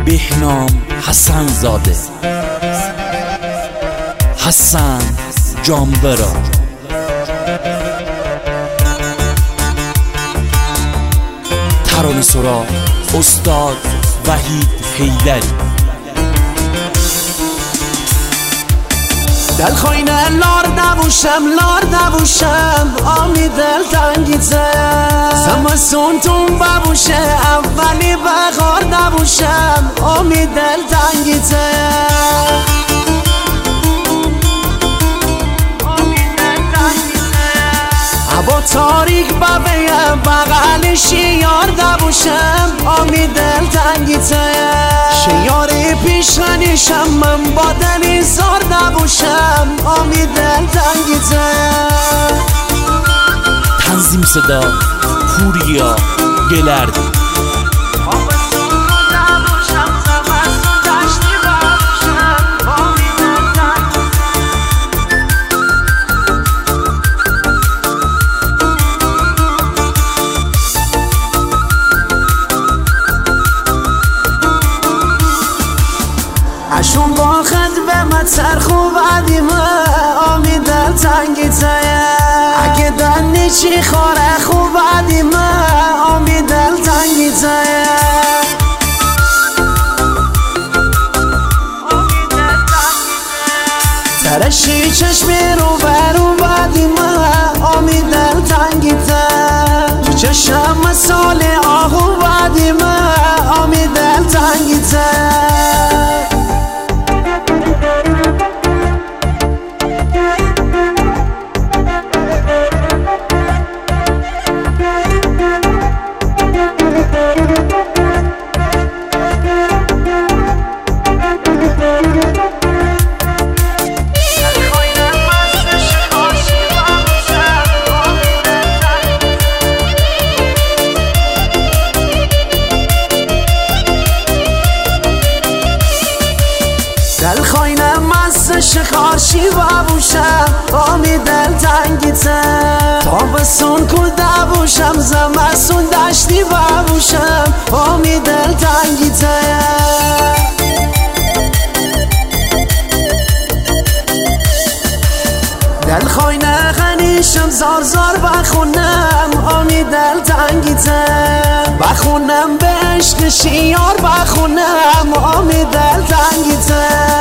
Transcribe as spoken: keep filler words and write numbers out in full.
بهنام حسن زاده، حسن جانبرا، ترانه سرا استاد وحید حیدری. دل خوینه لار نبوشم لار نبوشم آمی دل تنگیته زمستون تون ببوشه اولی بخار نبوشم آمی دل تنگیته هوا تاریک ببیم بغل شیار نبوشم آمی دل تنگیته شیاری پیشنیشم من با دلی زار نبوشم آمی دل تنگیته. تنظیم صدا پوریا گلردی. اشون با خد به متر خوب عدیمه آمی دل تنگیته اگه دنی چی خوره خوب عدیمه آمی دل تنگیته ترشی چشمی رو برو بعدیمه آمی دل تنگیته تو چشم مسال آهو بعدیمه آمی دل تنگیته. دل خوینم مست شخارشی ببوشم آمی دل تنگیته تابستون کود بوشم زمستون دشتی ببوشم آمی دل تنگیته دل خوینه غنیشم زار زار بخونم آمی دل تنگیته بخونم به عشق شیار بخونم آمی دل تنگیته